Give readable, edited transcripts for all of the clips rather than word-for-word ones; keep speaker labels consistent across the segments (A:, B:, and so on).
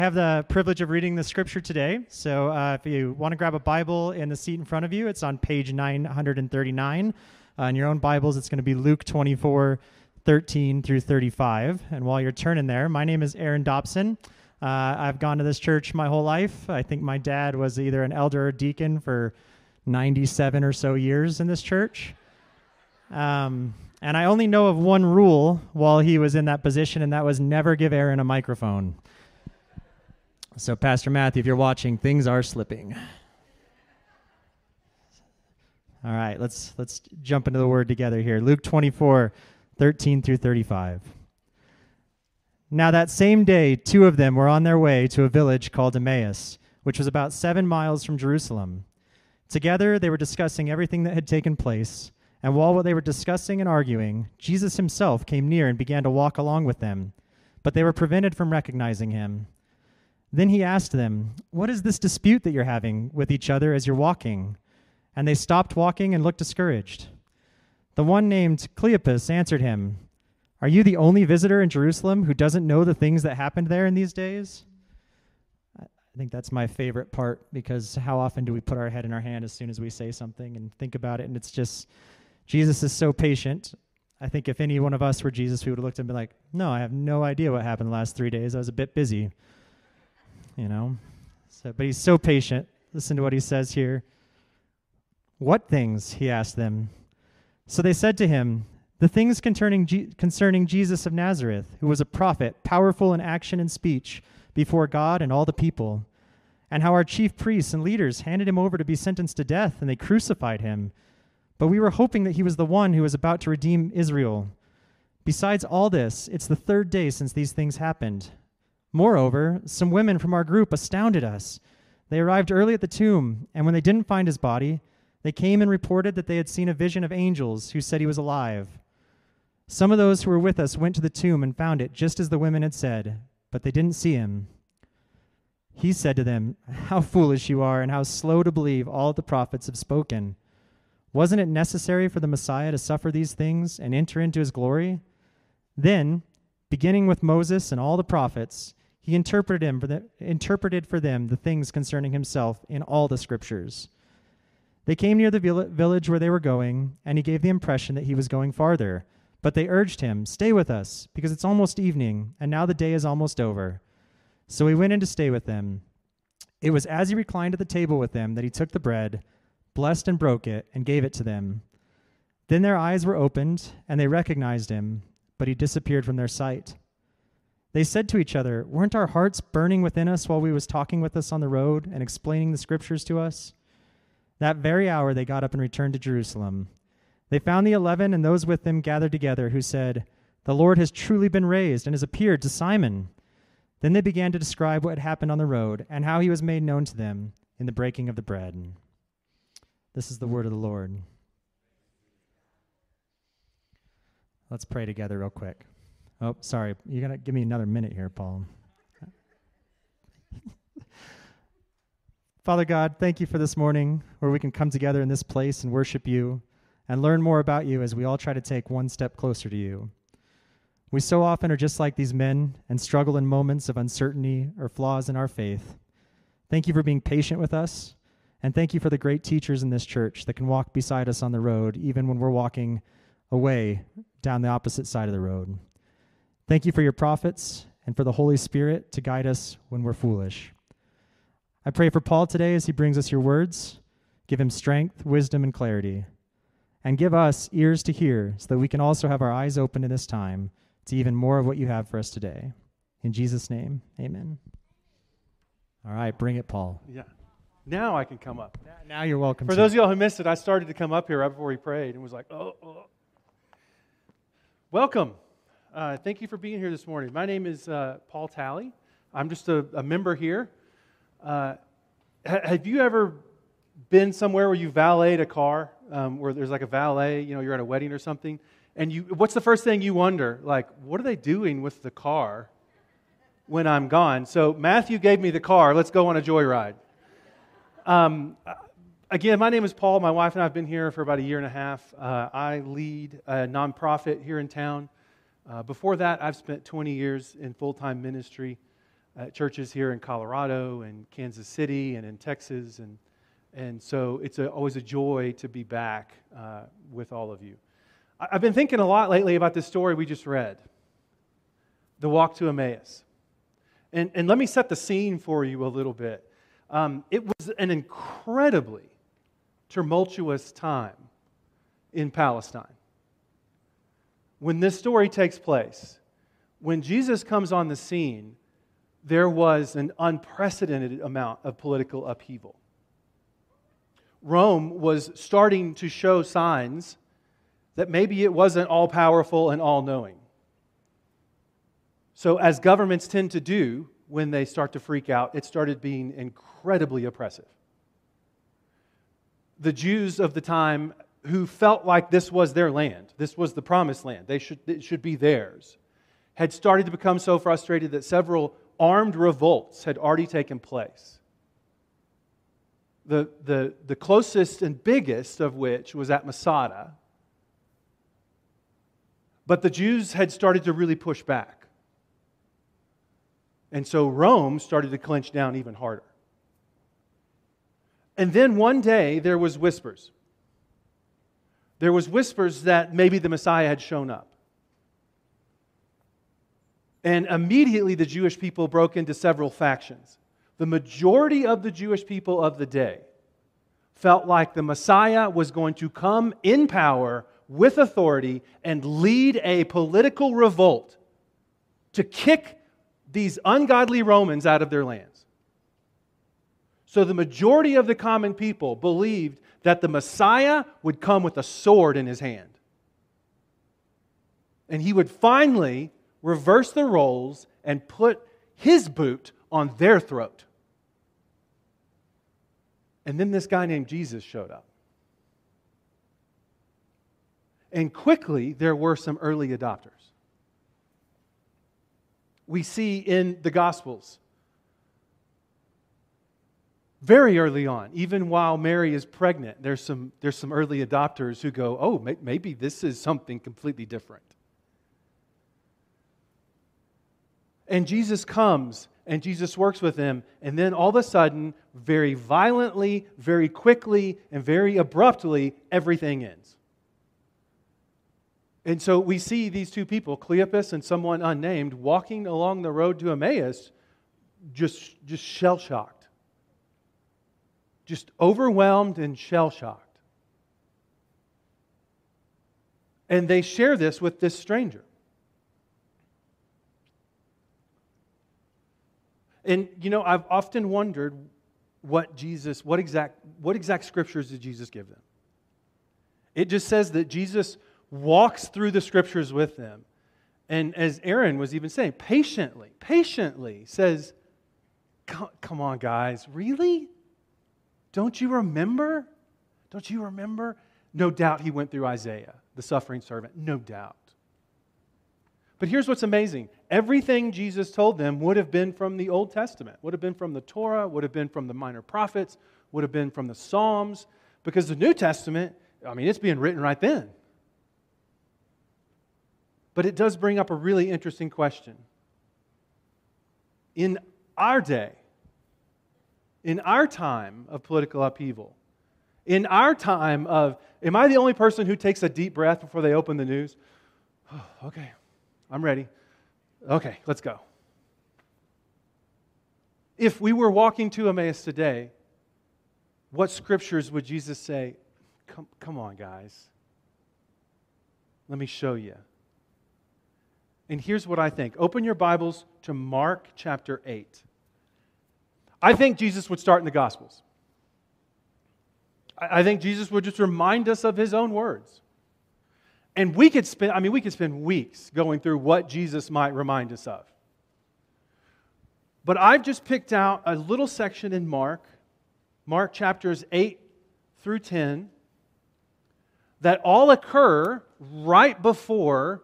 A: I have the privilege of reading the scripture today. So if you want to grab a Bible in the seat in front of you, it's on page 939. In your own Bibles, it's going to be Luke 24:13 through 35. And while you're turning there, my name is Aaron Dobson. I've gone to this church my whole life. I think my dad was either an elder or deacon for 97 or so years in this church. And I only know of one rule while he was in that position, and that was never give Aaron a microphone. So, Pastor Matthew, if you're watching, things are slipping. All right, let's jump into the word together here. Luke 24:13 through 35. Now that same day, two of them were on their way to a village called Emmaus, which was about 7 miles from Jerusalem. Together, they were discussing everything that had taken place, and while they were discussing and arguing, Jesus himself came near and began to walk along with them, but they were prevented from recognizing him. Then he asked them, "What is this dispute that you're having with each other as you're walking?" And they stopped walking and looked discouraged. The one named Cleopas answered him, "Are you the only visitor in Jerusalem who doesn't know the things that happened there in these days?" I think that's my favorite part, because how often do we put our head in our hand as soon as we say something and think about it? And it's just, Jesus is so patient. I think if any one of us were Jesus, we would have looked at him and been like, "No, I have no idea what happened the last 3 days. I was a bit busy." But he's so patient. Listen to what he says here. "What things?" he asked them. So they said to him, "The things concerning Jesus of Nazareth, who was a prophet, powerful in action and speech before God and all the people, and how our chief priests and leaders handed him over to be sentenced to death, and they crucified him. But we were hoping that he was the one who was about to redeem Israel. Besides all this, it's the 3rd day since these things happened. Moreover, some women from our group astounded us. They arrived early at the tomb, and when they didn't find his body, they came and reported that they had seen a vision of angels who said he was alive. Some of those who were with us went to the tomb and found it just as the women had said, but they didn't see him." He said to them, "How foolish you are, and how slow to believe all the prophets have spoken. Wasn't it necessary for the Messiah to suffer these things and enter into his glory?" Then, beginning with Moses and all the prophets, he interpreted for them the things concerning himself in all the scriptures. They came near the village where they were going, and he gave the impression that he was going farther. But they urged him, "Stay with us, because it's almost evening, and now the day is almost over." So he went in to stay with them. It was as he reclined at the table with them that he took the bread, blessed and broke it, and gave it to them. Then their eyes were opened, and they recognized him, but he disappeared from their sight. They said to each other, "Weren't our hearts burning within us while he was talking with us on the road and explaining the scriptures to us?" That very hour they got up and returned to Jerusalem. They found the 11 and those with them gathered together, who said, "The Lord has truly been raised and has appeared to Simon." Then they began to describe what had happened on the road and how he was made known to them in the breaking of the bread. This is the word of the Lord. Let's pray together real quick. Oh, sorry. You're going to give me another minute here, Paul. Father God, thank you for this morning where we can come together in this place and worship you and learn more about you as we all try to take one step closer to you. We so often are just like these men and struggle in moments of uncertainty or flaws in our faith. Thank you for being patient with us, and thank you for the great teachers in this church that can walk beside us on the road even when we're walking away down the opposite side of the road. Thank you for your prophets and for the Holy Spirit to guide us when we're foolish. I pray for Paul today as he brings us your words. Give him strength, wisdom, and clarity. And give us ears to hear so that we can also have our eyes open in this time to even more of what you have for us today. In Jesus' name, amen. All right, bring it, Paul.
B: Yeah. Now I can come up.
A: Now you're welcome.
B: For those of y'all who missed it, I started to come up here right before we prayed and was like, oh. Welcome. Thank you for being here this morning. My name is Paul Talley. I'm just a member here. Have you ever been somewhere where you valeted a car, where there's like a valet, you're at a wedding or something, and what's the first thing you wonder? Like, what are they doing with the car when I'm gone? So Matthew gave me the car. Let's go on a joyride. Again, my name is Paul. My wife and I have been here for about a year and a half. I lead a nonprofit here in town. Before that, I've spent 20 years in full-time ministry. churches here in Colorado and Kansas City and in Texas. And so it's always a joy to be back with all of you. I've been thinking a lot lately about this story we just read, the walk to Emmaus. And let me set the scene for you a little bit. It was an incredibly tumultuous time in Palestine. When this story takes place, when Jesus comes on the scene, there was an unprecedented amount of political upheaval. Rome was starting to show signs that maybe it wasn't all-powerful and all-knowing. So as governments tend to do when they start to freak out, it started being incredibly oppressive. The Jews of the time who felt like this was their land, this was the promised land, it should be theirs, had started to become so frustrated that several armed revolts had already taken place. The closest and biggest of which was at Masada. But the Jews had started to really push back. And so Rome started to clench down even harder. And then one day there was whispers. There was whispers that maybe the Messiah had shown up. And immediately the Jewish people broke into several factions. The majority of the Jewish people of the day felt like the Messiah was going to come in power with authority and lead a political revolt to kick these ungodly Romans out of their lands. So the majority of the common people believed that the Messiah would come with a sword in his hand. And he would finally reverse the roles and put his boot on their throat. And then this guy named Jesus showed up. And quickly, there were some early adopters. We see in the Gospels, very early on, even while Mary is pregnant, there's some early adopters who go, oh, maybe this is something completely different. And Jesus comes, and Jesus works with them, and then all of a sudden, very violently, very quickly, and very abruptly, everything ends. And so we see these two people, Cleopas and someone unnamed, walking along the road to Emmaus, just shell-shocked. Just overwhelmed and shell-shocked. And they share this with this stranger. And you know, I've often wondered what exact scriptures did Jesus give them? It just says that Jesus walks through the scriptures with them. And as Aaron was even saying, patiently says, come on guys, really? Don't you remember? No doubt he went through Isaiah, the suffering servant, no doubt. But here's what's amazing. Everything Jesus told them would have been from the Old Testament, would have been from the Torah, would have been from the minor prophets, would have been from the Psalms, because the New Testament, it's being written right then. But it does bring up a really interesting question. In our day, in our time of political upheaval, in our time of, am I the only person who takes a deep breath before they open the news? Oh, okay, I'm ready. Okay, let's go. If we were walking to Emmaus today, what scriptures would Jesus say, come on guys, let me show you. And here's what I think. Open your Bibles to Mark chapter 8. I think Jesus would start in the Gospels. I think Jesus would just remind us of His own words. And we could spend weeks going through what Jesus might remind us of. But I've just picked out a little section in Mark chapters 8 through 10, that all occur right before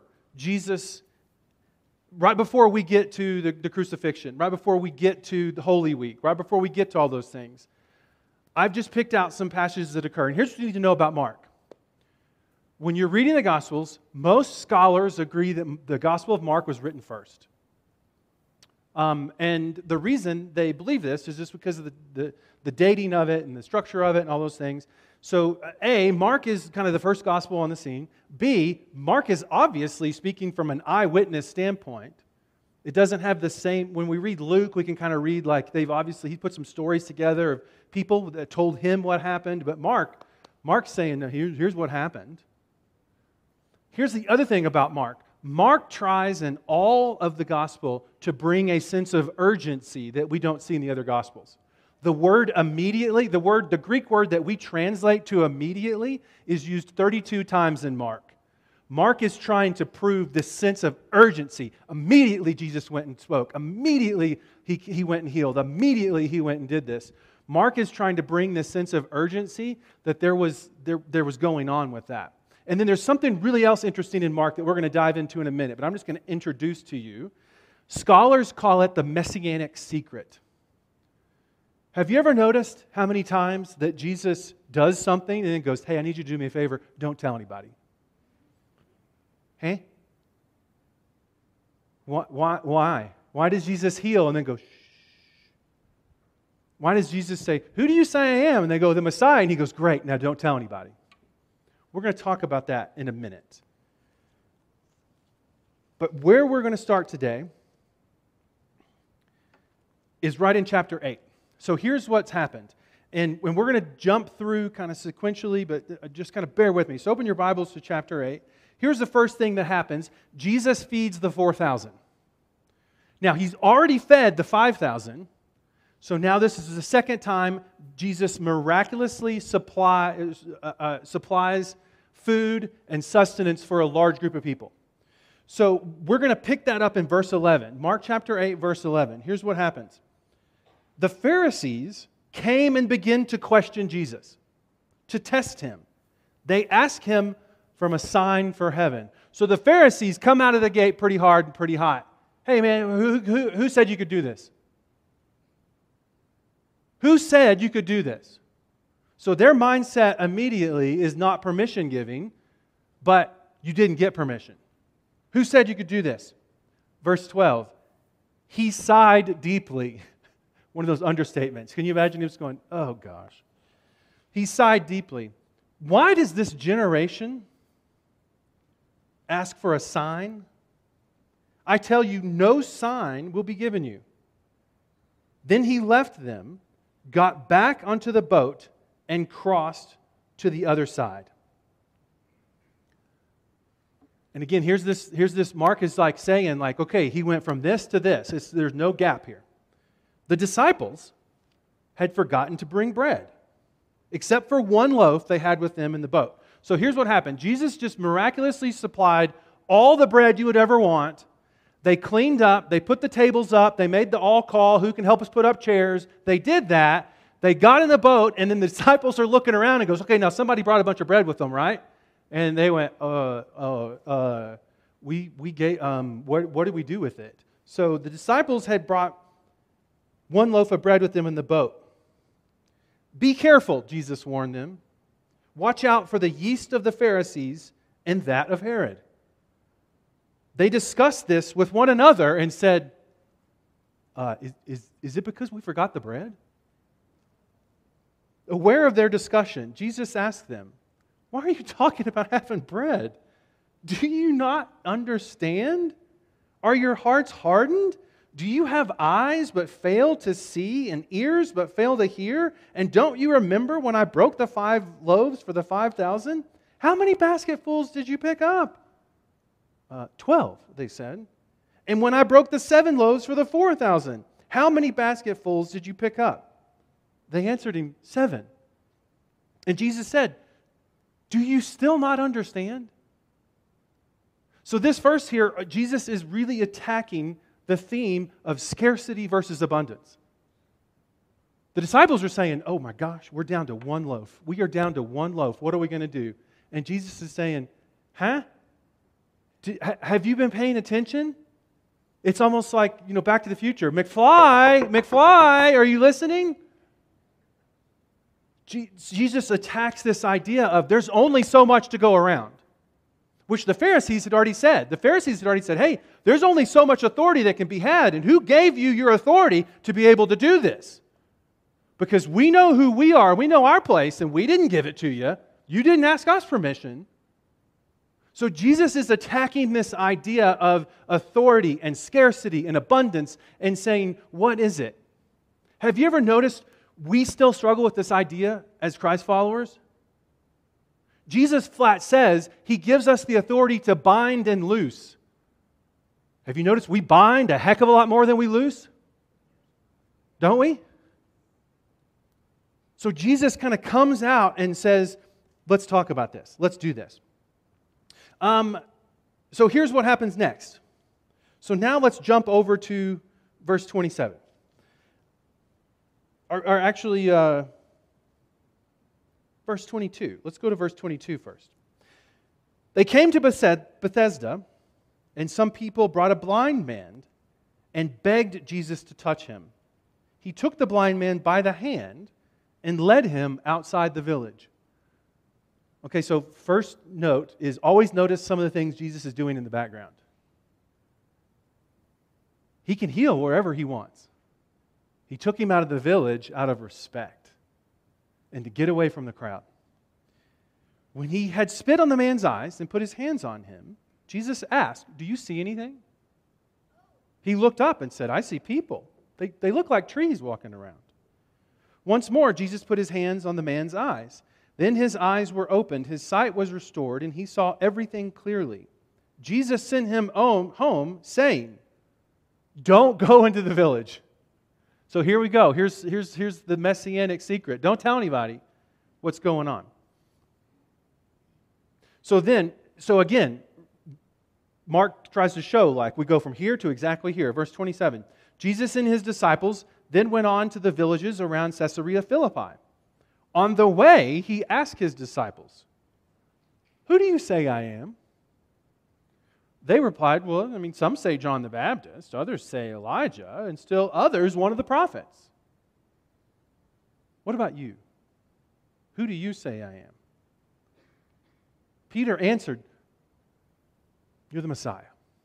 B: we get to the crucifixion, right before we get to the Holy Week, right before we get to all those things. I've just picked out some passages that occur. And here's what you need to know about Mark. When you're reading the Gospels, most scholars agree that the Gospel of Mark was written first. And the reason they believe this is just because of the dating of it and the structure of it and all those things. So A, Mark is kind of the first gospel on the scene. B, Mark is obviously speaking from an eyewitness standpoint. It doesn't have the same, when we read Luke, we can kind of read like he put some stories together of people that told him what happened. But Mark's saying, no, here's what happened. Here's the other thing about Mark. Mark tries in all of the gospel to bring a sense of urgency that we don't see in the other gospels. The word immediately, the Greek word that we translate to immediately is used 32 times in Mark. Mark is trying to prove this sense of urgency. Immediately Jesus went and spoke. Immediately he went and healed. Immediately he went and did this. Mark is trying to bring this sense of urgency that there was going on with that. And then there's something really else interesting in Mark that we're going to dive into in a minute, but I'm just going to introduce to you. Scholars call it the messianic secret. Have you ever noticed how many times that Jesus does something and then goes, hey, I need you to do me a favor, don't tell anybody? Hey? Why? Why does Jesus heal and then go, shh? Why does Jesus say, who do you say I am? And they go, the Messiah. And he goes, great, now don't tell anybody. We're going to talk about that in a minute. But where we're going to start today is right in chapter 8. So here's what's happened. And we're going to jump through kind of sequentially, but just kind of bear with me. So open your Bibles to chapter 8. Here's the first thing that happens. Jesus feeds the 4,000. Now, he's already fed the 5,000. So now this is the second time Jesus miraculously supplies food and sustenance for a large group of people. So we're going to pick that up in verse 11. Mark chapter 8, verse 11. Here's what happens. The Pharisees came and began to question Jesus, to test him. They asked him from a sign for heaven. So the Pharisees come out of the gate pretty hard and pretty hot. Hey man, who said you could do this? Who said you could do this? So their mindset immediately is not permission giving, but you didn't get permission. Who said you could do this? Verse 12. He sighed deeply. One of those understatements. Can you imagine him just going, oh gosh. He sighed deeply. Why does this generation ask for a sign? I tell you, no sign will be given you. Then he left them, got back onto the boat, and crossed to the other side. And again, here's this. Mark is like saying, like, okay, he went from this to this. There's no gap here. The disciples had forgotten to bring bread, except for one loaf they had with them in the boat. So here's what happened. Jesus just miraculously supplied all the bread you would ever want. They cleaned up, they put the tables up, they made the all call, who can help us put up chairs. They did that. They got in the boat, and then the disciples are looking around and goes, okay, now somebody brought a bunch of bread with them, right? And they went, we gave, what did we do with it? So the disciples had brought one loaf of bread with them in the boat. Be careful, Jesus warned them. Watch out for the yeast of the Pharisees and that of Herod. They discussed this with one another and said, is it because we forgot the bread? Aware of their discussion, Jesus asked them, why are you talking about having bread? Do you not understand? Are your hearts hardened? Do you have eyes but fail to see and ears but fail to hear? And don't you remember when I broke the 5 loaves for the 5,000? How many basketfuls did you pick up? 12, they said. And when I broke the 7 loaves for the 4,000, how many basketfuls did you pick up? They answered him, 7. And Jesus said, do you still not understand? So this verse here, Jesus is really attacking the theme of scarcity versus abundance. The disciples are saying, oh my gosh, we're down to 1 loaf. We are down to 1 loaf. What are we going to do? And Jesus is saying, huh? Have you been paying attention? It's almost like, Back to the Future. McFly, are you listening? Jesus attacks this idea of there's only so much to go around. which the Pharisees had already said. The Pharisees had already said, hey, there's only so much authority that can be had, and who gave you your authority to be able to do this? Because we know who we are, we know our place, and we didn't give it to you. You didn't ask us permission. So Jesus is attacking this idea of authority and scarcity and abundance and saying, what is it? Have you ever noticed we still struggle with this idea as Christ followers? Jesus flat says He gives us the authority to bind and loose. Have you noticed we bind a heck of a lot more than we loose? Don't we? So Jesus kind of comes out and says, let's talk about this. Let's do this. So here's what happens next. So now let's jump over to verse 27. Or actually, verse 22. Let's go to verse 22 first. They came to Bethesda, and some people brought a blind man and begged Jesus to touch him. He took the blind man by the hand and led him outside the village. Okay, so first note is always notice some of the things Jesus is doing in the background. He can heal wherever He wants. He took him out of the village out of respect and to get away from the crowd. When He had spit on the man's eyes and put His hands on him, Jesus asked, do you see anything? He looked up and said, I see people. They look like trees walking around. Once more, Jesus put His hands on the man's eyes. Then his eyes were opened, his sight was restored, and he saw everything clearly. Jesus sent him home saying, don't go into the village. So here we go. Here's the messianic secret. Don't tell anybody what's going on. So again, Mark tries to show like we go from here to exactly here. Verse 27. Jesus and His disciples then went on to the villages around Caesarea Philippi. On the way, He asked His disciples, who do you say I am? They replied, well, some say John the Baptist, others say Elijah, and still others one of the prophets. What about you? Who do you say I am? Peter answered, you're the Messiah.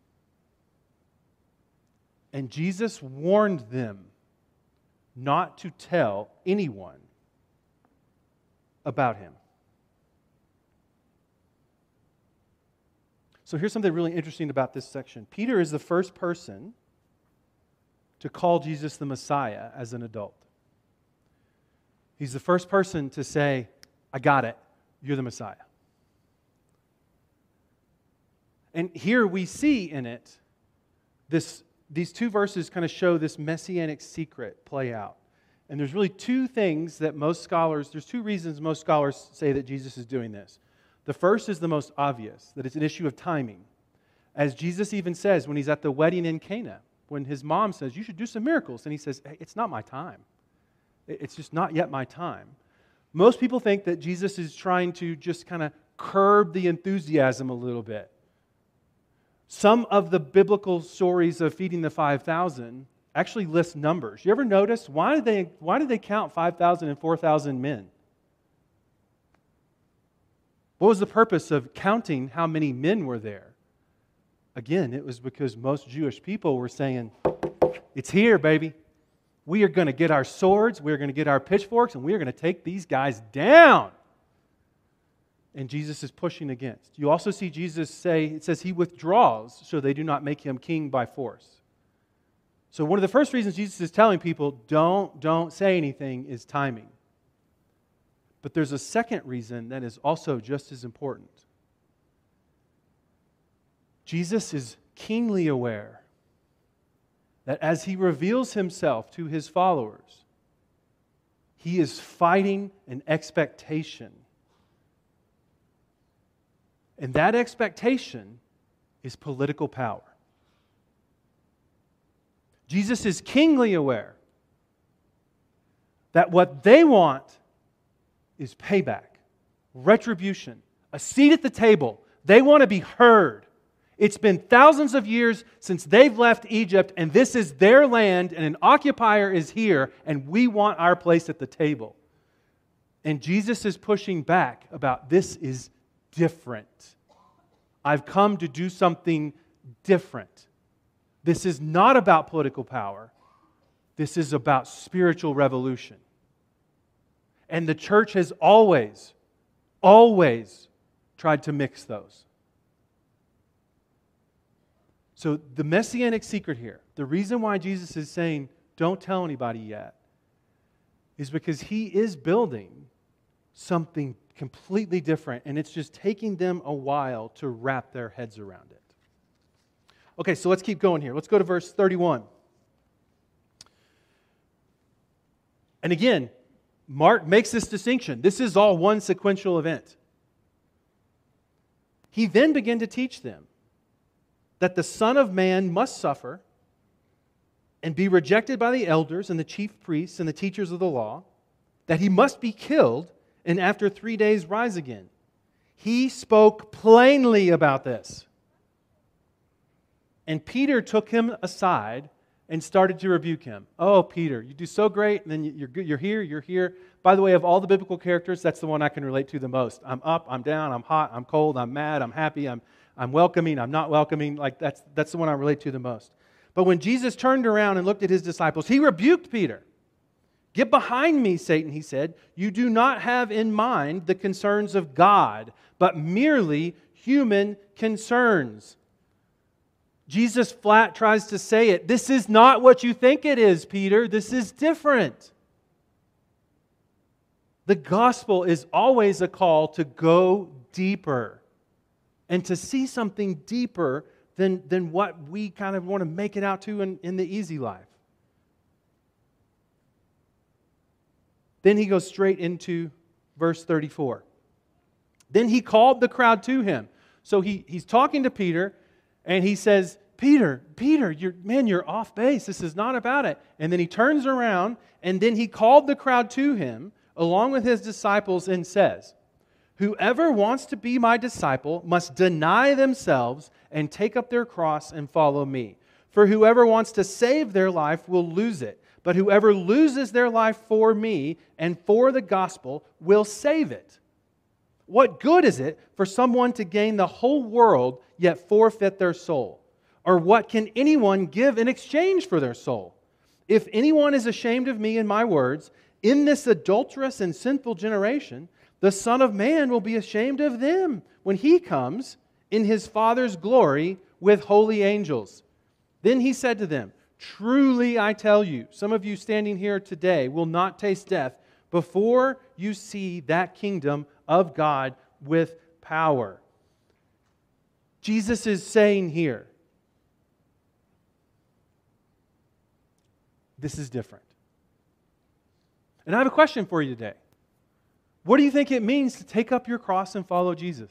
B: And Jesus warned them not to tell anyone about Him. So here's something really interesting about this section. Peter is the first person to call Jesus the Messiah as an adult. He's the first person to say, I got it, you're the Messiah. And here we see in it, these two verses kind of show this messianic secret play out. And there's really two reasons most scholars say that Jesus is doing this. The first is the most obvious, that it's an issue of timing. As Jesus even says when He's at the wedding in Cana, when His mom says, you should do some miracles. And He says, hey, it's not my time. It's just not yet my time. Most people think that Jesus is trying to just kind of curb the enthusiasm a little bit. Some of the biblical stories of feeding the 5,000 actually list numbers. You ever notice why did they count 5,000 and 4,000 men? What was the purpose of counting how many men were there? Again, it was because most Jewish people were saying, it's here, baby. We are going to get our swords, we are going to get our pitchforks, and we are going to take these guys down. And Jesus is pushing against. You also see Jesus say, it says He withdraws so they do not make Him king by force. So one of the first reasons Jesus is telling people, don't say anything, is timing. But there's a second reason that is also just as important. Jesus is keenly aware that as He reveals Himself to His followers, He is fighting an expectation. And that expectation is political power. Jesus is keenly aware that what they want is payback, retribution, a seat at the table. They want to be heard. It's been thousands of years since they've left Egypt, and this is their land, and an occupier is here, and we want our place at the table. And Jesus is pushing back about this is different. I've come to do something different. This is not about political power. This is about spiritual revolution. And the church has always tried to mix those. So the messianic secret here, the reason why Jesus is saying, don't tell anybody yet, is because He is building something completely different, and it's just taking them a while to wrap their heads around it. Okay, so let's keep going here. Let's go to verse 31. And again, Mark makes this distinction. This is all one sequential event. He then began to teach them that the Son of Man must suffer and be rejected by the elders and the chief priests and the teachers of the law, that He must be killed and after 3 days rise again. He spoke plainly about this. And Peter took him aside and started to rebuke him. Oh, Peter, you do so great, and then you're here. By the way, of all the biblical characters, that's the one I can relate to the most. I'm up, I'm down, I'm hot, I'm cold, I'm mad, I'm happy, I'm welcoming, I'm not welcoming. Like that's the one I relate to the most. But when Jesus turned around and looked at His disciples, He rebuked Peter. Get behind me, Satan, He said. You do not have in mind the concerns of God, but merely human concerns. Jesus flat tries to say it. This is not what you think it is, Peter. This is different. The gospel is always a call to go deeper and to see something deeper than what we kind of want to make it out to in the easy life. Then he goes straight into verse 34. Then He called the crowd to Him. So he's talking to Peter, and He says, Peter, you're off base. This is not about it. And then He turns around, and then He called the crowd to Him along with His disciples and says, whoever wants to be my disciple must deny themselves and take up their cross and follow me. For whoever wants to save their life will lose it. But whoever loses their life for me and for the gospel will save it. What good is it for someone to gain the whole world yet forfeit their soul? Or what can anyone give in exchange for their soul? If anyone is ashamed of me and my words, in this adulterous and sinful generation, the Son of Man will be ashamed of them when He comes in His Father's glory with holy angels. Then He said to them, truly I tell you, some of you standing here today will not taste death before you see that kingdom of God with power. Jesus is saying here, this is different. And I have a question for you today. What do you think it means to take up your cross and follow Jesus?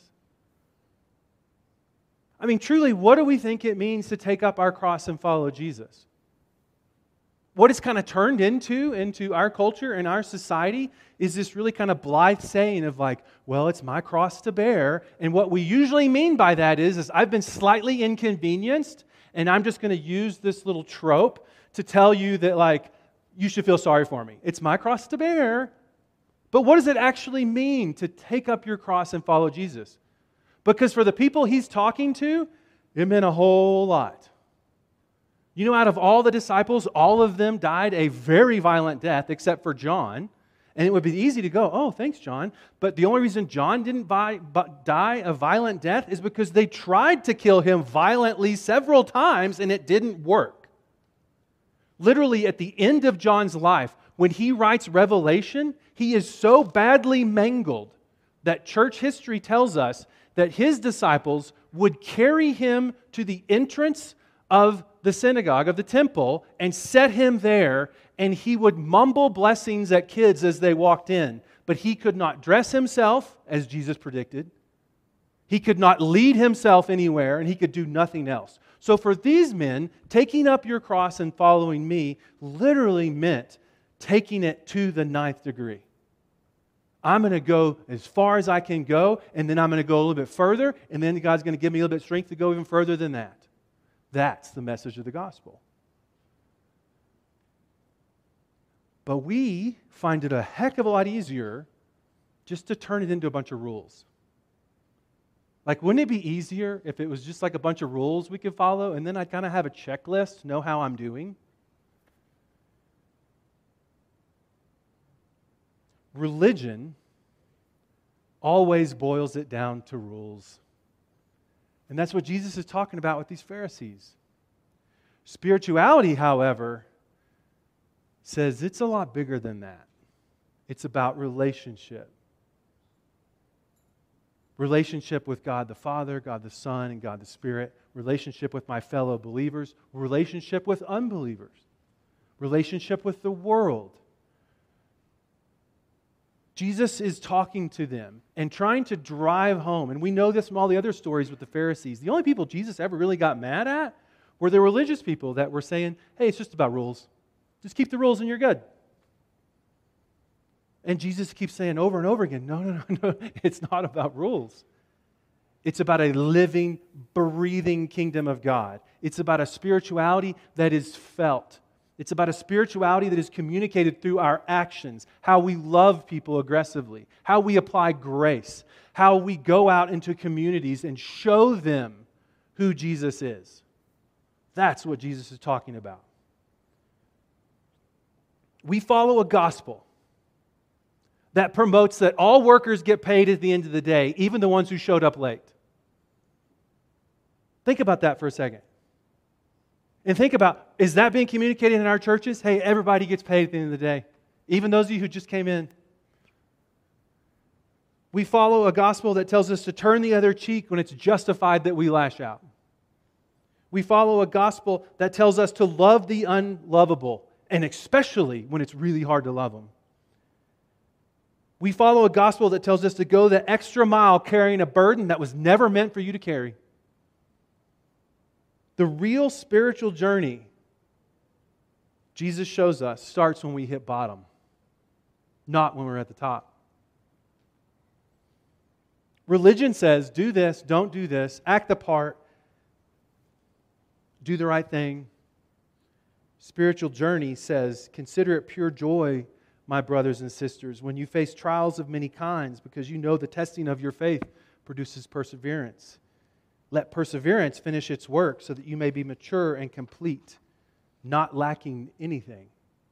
B: I mean, truly, what do we think it means to take up our cross and follow Jesus? What it's kind of turned into our culture and our society is this really kind of blithe saying of like, well, it's my cross to bear. And what we usually mean by that is I've been slightly inconvenienced, and I'm just going to use this little trope to tell you that like, you should feel sorry for me. It's my cross to bear. But what does it actually mean to take up your cross and follow Jesus? Because for the people He's talking to, it meant a whole lot. You know, out of all the disciples, all of them died a very violent death except for John. And it would be easy to go, oh, thanks, John. But the only reason John didn't die a violent death is because they tried to kill him violently several times and it didn't work. Literally, at the end of John's life, when he writes Revelation, he is so badly mangled that church history tells us that his disciples would carry him to the entrance of the synagogue, of the temple, and set him there, and he would mumble blessings at kids as they walked in. But he could not dress himself, as Jesus predicted. He could not lead himself anywhere, and he could do nothing else. So for these men, taking up your cross and following me literally meant taking it to the 9th degree. I'm going to go as far as I can go, and then I'm going to go a little bit further, and then God's going to give me a little bit of strength to go even further than that. That's the message of the gospel. But we find it a heck of a lot easier just to turn it into a bunch of rules. Like, wouldn't it be easier if it was just like a bunch of rules we could follow, and then I'd kind of have a checklist, know how I'm doing? Religion always boils it down to rules. And that's what Jesus is talking about with these Pharisees. Spirituality, however, says it's a lot bigger than that. It's about relationship. Relationship with God the Father, God the Son, and God the Spirit. Relationship with my fellow believers. Relationship with unbelievers. Relationship with the world. Jesus is talking to them and trying to drive home. And we know this from all the other stories with the Pharisees. The only people Jesus ever really got mad at were the religious people that were saying, hey, it's just about rules. Just keep the rules and you're good. And Jesus keeps saying over and over again, no, it's not about rules. It's about a living, breathing kingdom of God. It's about a spirituality that is felt. It's about a spirituality that is communicated through our actions, how we love people aggressively, how we apply grace, how we go out into communities and show them who Jesus is. That's what Jesus is talking about. We follow a gospel that promotes that all workers get paid at the end of the day, even the ones who showed up late. Think about that for a second. And think about, is that being communicated in our churches? Hey, everybody gets paid at the end of the day, even those of you who just came in. We follow a gospel that tells us to turn the other cheek when it's justified that we lash out. We follow a gospel that tells us to love the unlovable, and especially when it's really hard to love them. We follow a gospel that tells us to go the extra mile carrying a burden that was never meant for you to carry. The real spiritual journey, Jesus shows us, starts when we hit bottom, not when we're at the top. Religion says, do this, don't do this, act the part, do the right thing. Spiritual journey says, consider it pure joy, my brothers and sisters, when you face trials of many kinds, because you know the testing of your faith produces perseverance. Let perseverance finish its work so that you may be mature and complete, not lacking anything.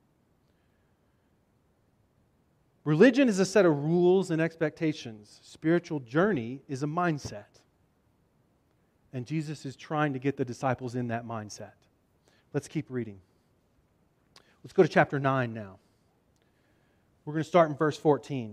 B: Religion is a set of rules and expectations. Spiritual journey is a mindset. And Jesus is trying to get the disciples in that mindset. Let's keep reading. Let's go to chapter 9 now. We're going to start in verse 14.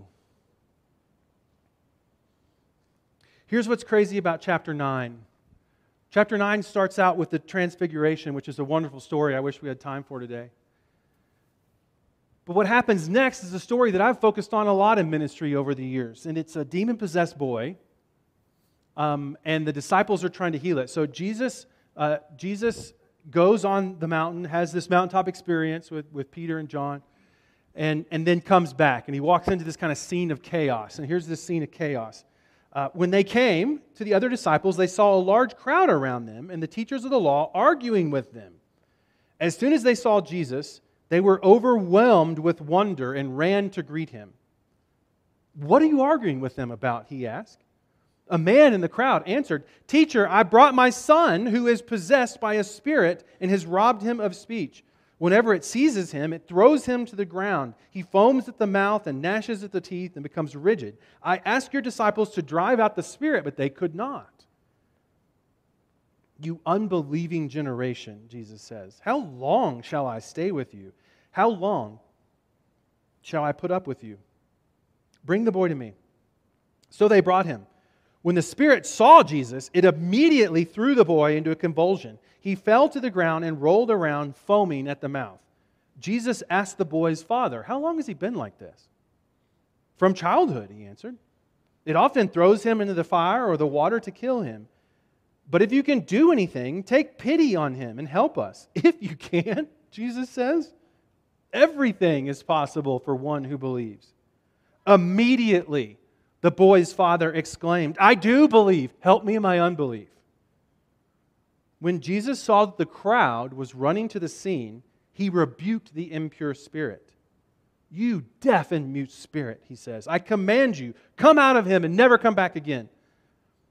B: Here's what's crazy about chapter 9. Chapter 9 starts out with the Transfiguration, which is a wonderful story I wish we had time for today. But what happens next is a story that I've focused on a lot in ministry over the years. And it's a demon-possessed boy, and the disciples are trying to heal it. So Jesus goes on the mountain, has this mountaintop experience with Peter and John, and then comes back. And he walks into this kind of scene of chaos. And here's this scene of chaos. When they came to the other disciples, they saw a large crowd around them and the teachers of the law arguing with them. As soon as they saw Jesus, they were overwhelmed with wonder and ran to greet him. "What are you arguing with them about?" he asked. A man in the crowd answered, "Teacher, I brought my son who is possessed by a spirit and has robbed him of speech. Whenever it seizes him, it throws him to the ground. He foams at the mouth and gnashes at the teeth and becomes rigid. I asked your disciples to drive out the spirit, but they could not." "You unbelieving generation," Jesus says, "how long shall I stay with you? How long shall I put up with you? Bring the boy to me." So they brought him. When the spirit saw Jesus, it immediately threw the boy into a convulsion. He fell to the ground and rolled around, foaming at the mouth. Jesus asked the boy's father, "How long has he been like this?" "From childhood," he answered. "It often throws him into the fire or the water to kill him. But if you can do anything, take pity on him and help us." "If you can," Jesus says, "everything is possible for one who believes." Immediately, the boy's father exclaimed, "I do believe. Help me in my unbelief." When Jesus saw that the crowd was running to the scene, he rebuked the impure spirit. "You deaf and mute spirit," he says, "I command you, come out of him and never come back again."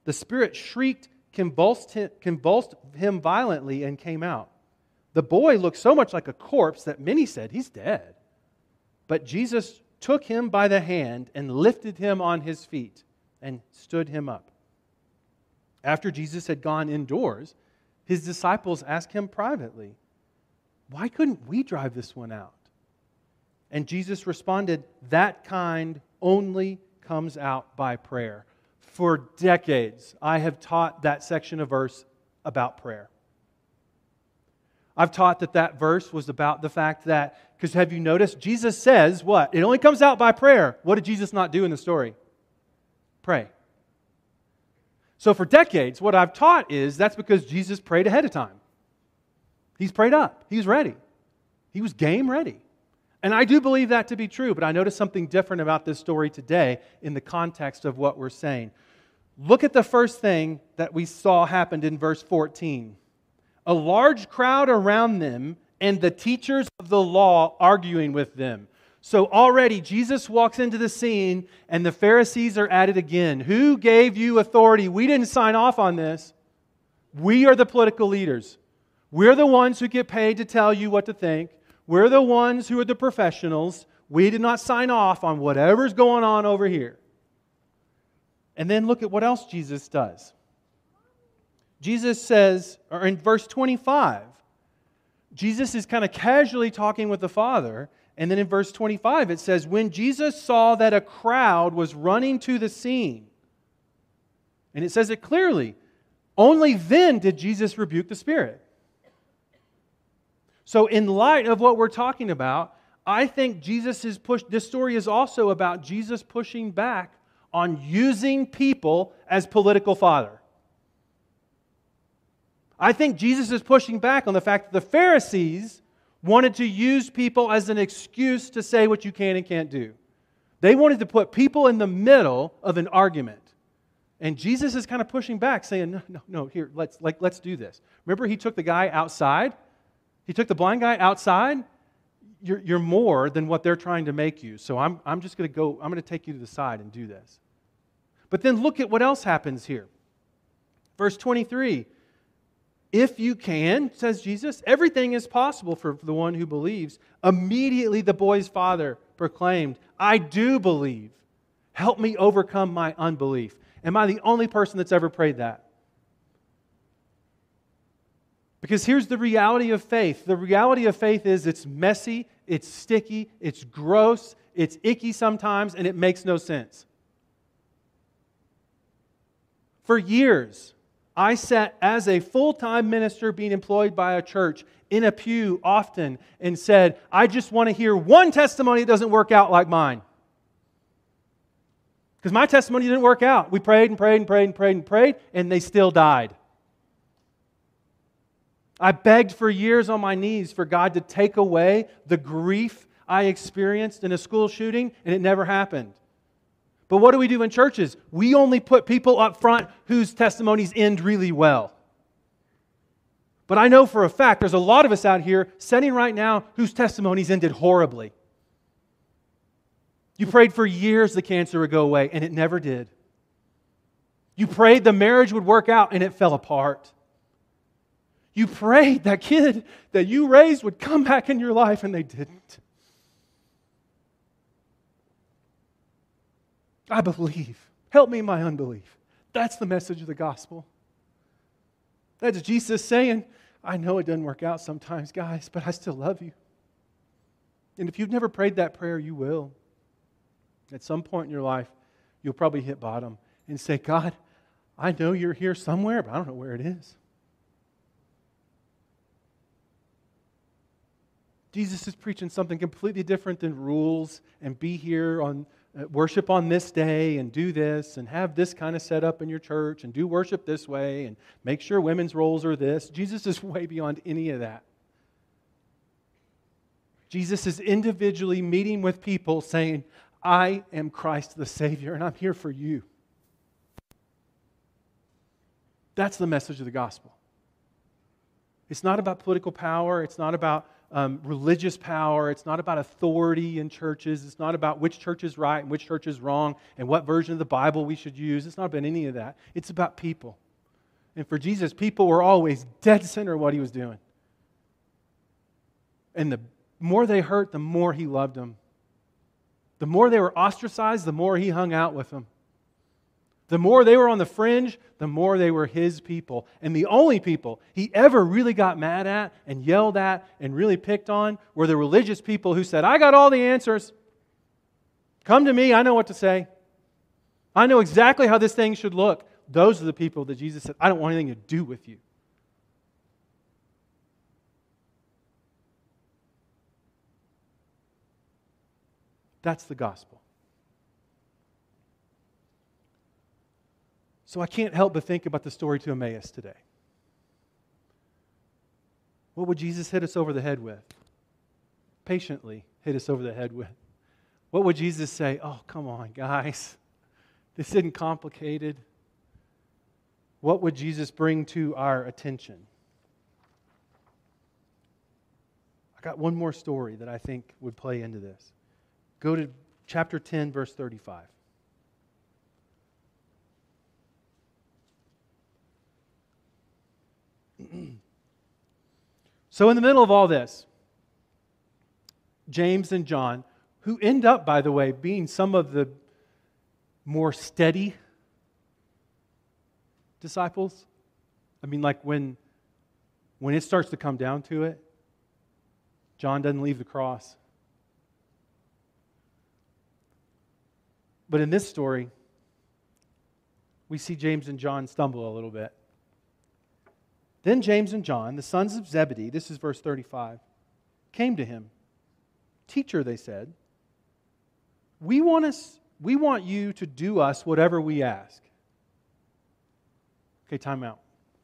B: The spirit shrieked, convulsed him violently, and came out. The boy looked so much like a corpse that many said, "He's dead." But Jesus took him by the hand and lifted him on his feet and stood him up. After Jesus had gone indoors, his disciples asked him privately, "Why couldn't we drive this one out?" And Jesus responded, "That kind only comes out by prayer." For decades, I have taught that section of verse about prayer. I've taught that verse was about the fact that, because have you noticed, Jesus says what? It only comes out by prayer. What did Jesus not do in the story? Pray. So for decades, what I've taught is that's because Jesus prayed ahead of time. He's prayed up. He's ready. He was game ready. And I do believe that to be true, but I noticed something different about this story today in the context of what we're saying. Look at the first thing that we saw happened in verse 14. A large crowd around them and the teachers of the law arguing with them. So already Jesus walks into the scene and the Pharisees are at it again. Who gave you authority? We didn't sign off on this. We are the political leaders. We're the ones who get paid to tell you what to think. We're the ones who are the professionals. We did not sign off on whatever's going on over here. And then look at what else Jesus does. Jesus says, or in verse 25, Jesus is kind of casually talking with the Father. And then in verse 25 it says, when Jesus saw that a crowd was running to the scene, and it says it clearly, only then did Jesus rebuke the spirit. So in light of what we're talking about, I think this story is also about Jesus pushing back on using people as political fodder. I think Jesus is pushing back on the fact that the Pharisees wanted to use people as an excuse to say what you can and can't do. They wanted to put people in the middle of an argument. And Jesus is kind of pushing back, saying, no, here, let's do this. Remember, he took the guy outside? He took the blind guy outside. You're more than what they're trying to make you. So I'm just going to go, I'm going to take you to the side and do this. But then look at what else happens here. Verse 23. If you can, says Jesus, everything is possible for the one who believes. Immediately the boy's father proclaimed, I do believe. Help me overcome my unbelief. Am I the only person that's ever prayed that? Because here's the reality of faith. The reality of faith is it's messy, it's sticky, it's gross, it's icky sometimes, and it makes no sense. For years, I sat as a full-time minister being employed by a church in a pew often and said, I just want to hear one testimony that doesn't work out like mine. Because my testimony didn't work out. We prayed and prayed and prayed and prayed and prayed, and they still died. I begged for years on my knees for God to take away the grief I experienced in a school shooting, and it never happened. But what do we do in churches? We only put people up front whose testimonies end really well. But I know for a fact there's a lot of us out here sitting right now whose testimonies ended horribly. You prayed for years the cancer would go away, and it never did. You prayed the marriage would work out, and it fell apart. You prayed that kid that you raised would come back in your life, and they didn't. I believe. Help me in my unbelief. That's the message of the gospel. That's Jesus saying, I know it doesn't work out sometimes, guys, but I still love you. And if you've never prayed that prayer, you will. At some point in your life, you'll probably hit bottom and say, God, I know you're here somewhere, but I don't know where it is. Jesus is preaching something completely different than rules and be here on worship on this day and do this and have this kind of setup in your church and do worship this way and make sure women's roles are this. Jesus is way beyond any of that. Jesus is individually meeting with people saying, I am Christ the Savior and I'm here for you. That's the message of the gospel. It's not about political power. It's not about religious power. It's not about authority in churches. It's not about which church is right and which church is wrong and what version of the Bible we should use. It's not about any of that. It's about people. And for Jesus, people were always dead center of what He was doing. And the more they hurt, the more He loved them. The more they were ostracized, the more He hung out with them. The more they were on the fringe, the more they were His people. And the only people He ever really got mad at and yelled at and really picked on were the religious people who said, I got all the answers. Come to me, I know what to say. I know exactly how this thing should look. Those are the people that Jesus said, I don't want anything to do with you. That's the gospel. So I can't help but think about the story to Emmaus today. What would Jesus hit us over the head with? Patiently hit us over the head with. What would Jesus say? Oh, come on, guys. This isn't complicated. What would Jesus bring to our attention? I got one more story that I think would play into this. Go to chapter 10, verse 35. So in the middle of all this, James and John, who end up, by the way, being some of the more steady disciples. I mean, like when it starts to come down to it, John doesn't leave the cross. But in this story, we see James and John stumble a little bit. Then James and John, the sons of Zebedee, this is verse 35, came to him. Teacher, they said, we want you to do us whatever we ask. Okay, time out.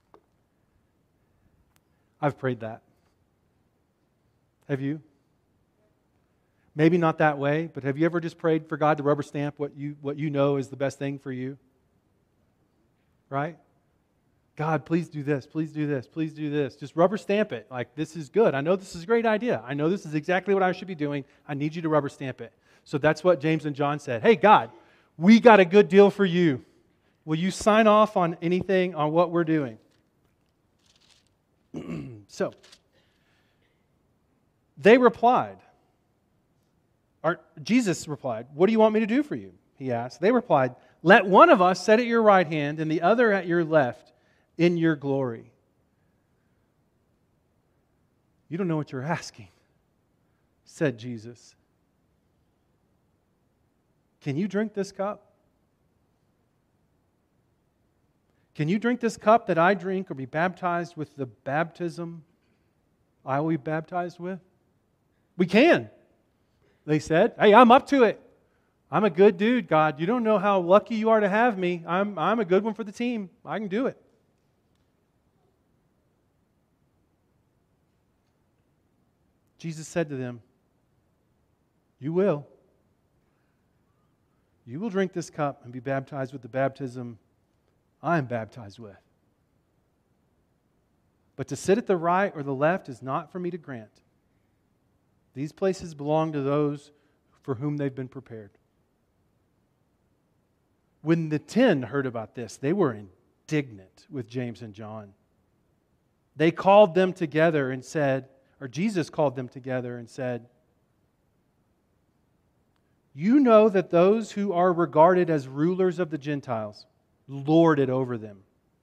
B: I've prayed that. Have you? Maybe not that way, but have you ever just prayed for God to rubber stamp what you know is the best thing for you? Right? God, please do this, please do this, please do this. Just rubber stamp it. Like, this is good. I know this is a great idea. I know this is exactly what I should be doing. I need you to rubber stamp it. So that's what James and John said. Hey, God, we got a good deal for you. Will you sign off on anything on what we're doing? So, they replied. Jesus replied, what do you want me to do for you? He asked. They replied, let one of us sit at your right hand and the other at your left in your glory. You don't know what you're asking, said Jesus. Can you drink this cup? Can you drink this cup that I drink or be baptized with the baptism I will be baptized with? We can, they said. Hey, I'm up to it. I'm a good dude, God. You don't know how lucky you are to have me. I'm a good one for the team. I can do it. Jesus said to them, you will. You will drink this cup and be baptized with the baptism I am baptized with. But to sit at the right or the left is not for me to grant. These places belong to those for whom they've been prepared. When the 10 heard about this, they were indignant with James and John. They called them together and said, or Jesus called them together and said, you know that those who are regarded as rulers of the Gentiles lord it over them,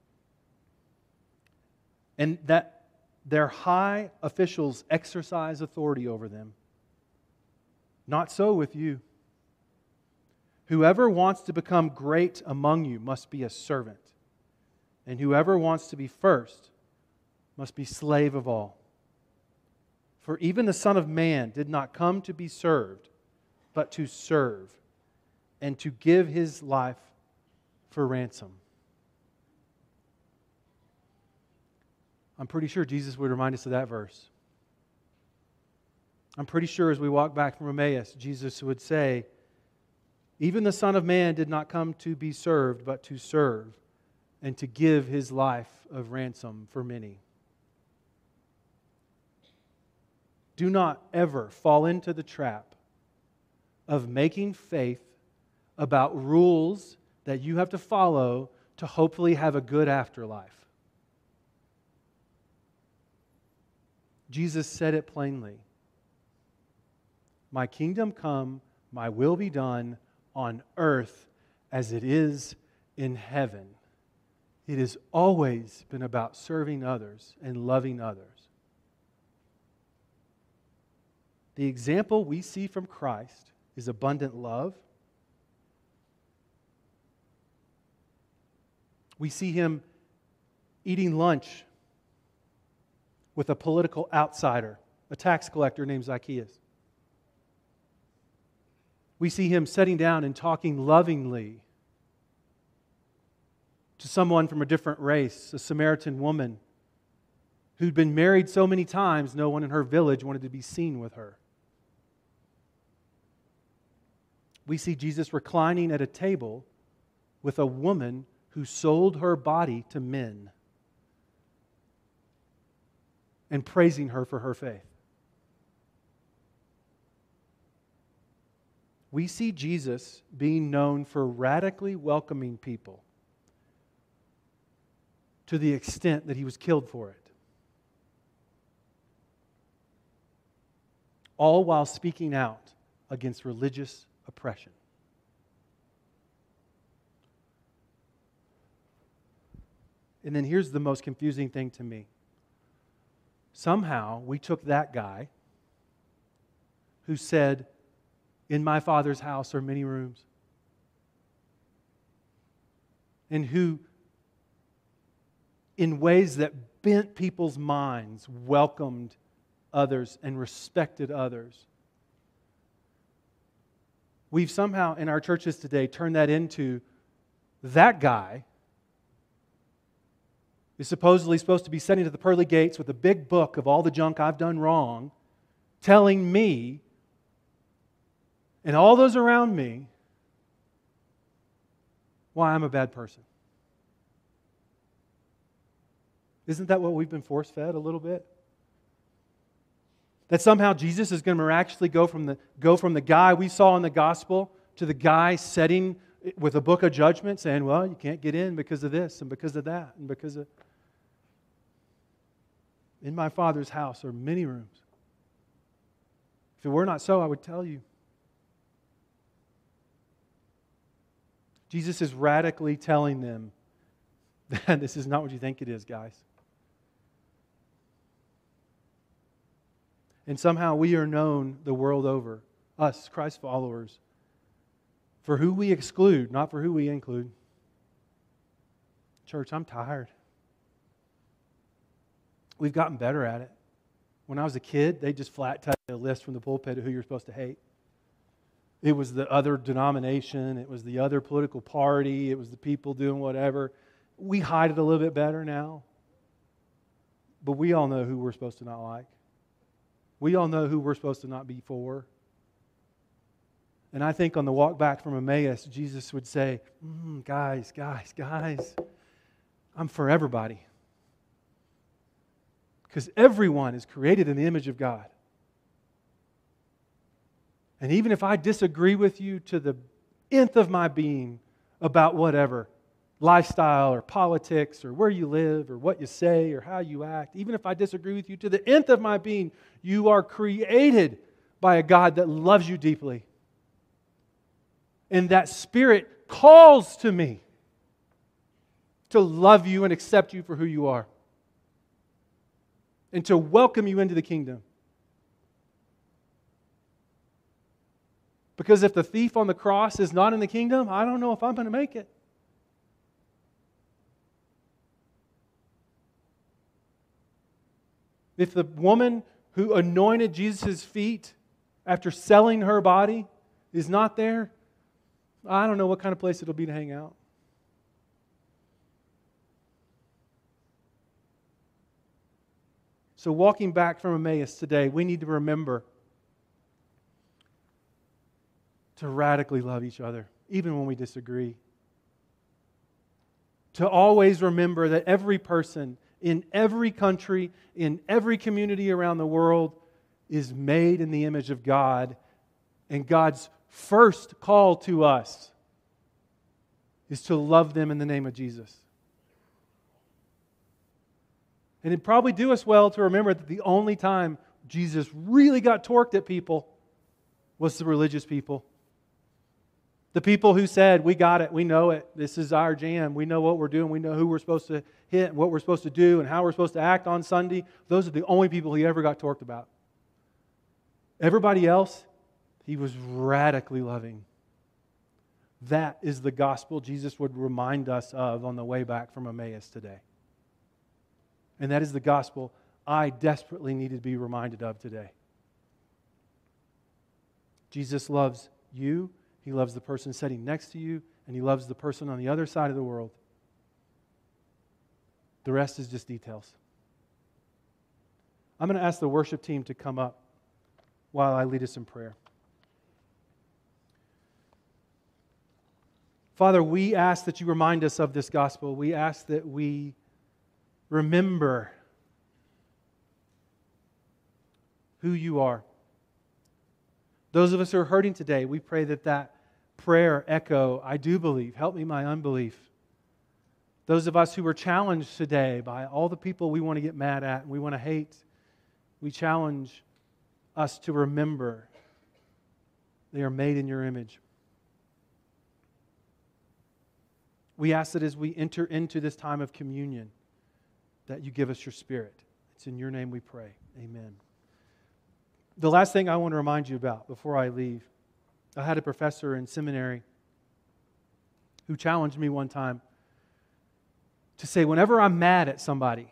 B: and that their high officials exercise authority over them. Not so with you. Whoever wants to become great among you must be a servant, and whoever wants to be first must be slave of all. For even the Son of Man did not come to be served, but to serve, and to give His life for ransom. I'm pretty sure Jesus would remind us of that verse. I'm pretty sure as we walk back from Emmaus, Jesus would say, even the Son of Man did not come to be served, but to serve, and to give His life of ransom for many. do not ever fall into the trap of making faith about rules that you have to follow to hopefully have a good afterlife. Jesus said it plainly. My kingdom come, my will be done on earth as it is in heaven. It has always been about serving others and loving others. The example we see from Christ is abundant love. We see Him eating lunch with a political outsider, a tax collector named Zacchaeus. We see Him sitting down and talking lovingly to someone from a different race, a Samaritan woman who'd been married so many times, no one in her village wanted to be seen with her. We see Jesus reclining at a table with a woman who sold her body to men and praising her for her faith. We see Jesus being known for radically welcoming people to the extent that He was killed for it. All while speaking out against religious oppression. And then here's the most confusing thing to me. Somehow we took that guy who said, in my Father's house are many rooms, and who, in ways that bent people's minds, welcomed others and respected others. We've somehow, in our churches today, turned that into that guy is supposedly supposed to be sitting at the pearly gates with a big book of all the junk I've done wrong, telling me and all those around me why I'm a bad person. Isn't that what we've been force-fed a little bit? That somehow Jesus is going to miraculously go from the guy we saw in the gospel to the guy sitting with a book of judgment saying, well, you can't get in because of this and because of that and because of... In my Father's house are many rooms. If it were not so, I would tell you. Jesus is radically telling them that this is not what you think it is, guys. And somehow we are known the world over, us, Christ followers, for who we exclude, not for who we include. Church, I'm tired. We've gotten better at it. When I was a kid, they just flat tell you a list from the pulpit of who you're supposed to hate. It was the other denomination. It was the other political party. It was the people doing whatever. We hide it a little bit better now. But we all know who we're supposed to not like. We all know who we're supposed to not be for. And I think on the walk back from Emmaus, Jesus would say, guys, I'm for everybody. Because everyone is created in the image of God. And even if I disagree with you to the nth of my being about whatever, lifestyle or politics or where you live or what you say or how you act, even if I disagree with you to the nth of my being, you are created by a God that loves you deeply. And that Spirit calls to me to love you and accept you for who you are. And to welcome you into the kingdom. Because if the thief on the cross is not in the kingdom, I don't know if I'm going to make it. If the woman who anointed Jesus' feet after selling her body is not there, I don't know what kind of place it'll be to hang out. So walking back from Emmaus today, we need to remember to radically love each other, even when we disagree. To always remember that every person in every country, in every community around the world, is made in the image of God, and God's first call to us is to love them in the name of Jesus. And it'd probably do us well to remember that the only time Jesus really got torqued at people was the religious people. The people who said, we got it, we know it, this is our jam, we know what we're doing, we know who we're supposed to hit, and what we're supposed to do, and how we're supposed to act on Sunday. Those are the only people he ever got torqued about. Everybody else, he was radically loving. That is the gospel Jesus would remind us of on the way back from Emmaus today. And that is the gospel I desperately need to be reminded of today. Jesus loves you. He loves the person sitting next to you, and He loves the person on the other side of the world. The rest is just details. I'm going to ask the worship team to come up while I lead us in prayer. Father, we ask that you remind us of this gospel. We ask that we remember who you are. Those of us who are hurting today, we pray that that prayer echo, I do believe, help me my unbelief. Those of us who were challenged today by all the people we want to get mad at and we want to hate, we challenge us to remember they are made in your image. We ask that as we enter into this time of communion, that you give us your Spirit. It's in your name we pray. Amen. The last thing I want to remind you about before I leave, I had a professor in seminary who challenged me one time to say, whenever I'm mad at somebody,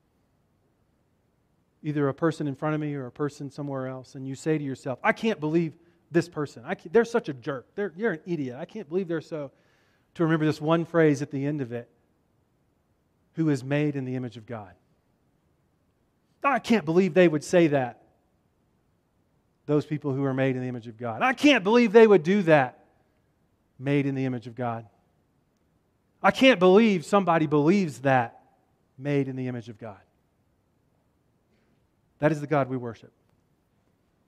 B: either a person in front of me or a person somewhere else, and you say to yourself, I can't believe this person. They're such a jerk. You're an idiot. I can't believe they're so... To remember this one phrase at the end of it, who is made in the image of God. I can't believe they would say that. Those people who are made in the image of God. I can't believe they would do that. Made in the image of God. I can't believe somebody believes that. Made in the image of God. That is the God we worship.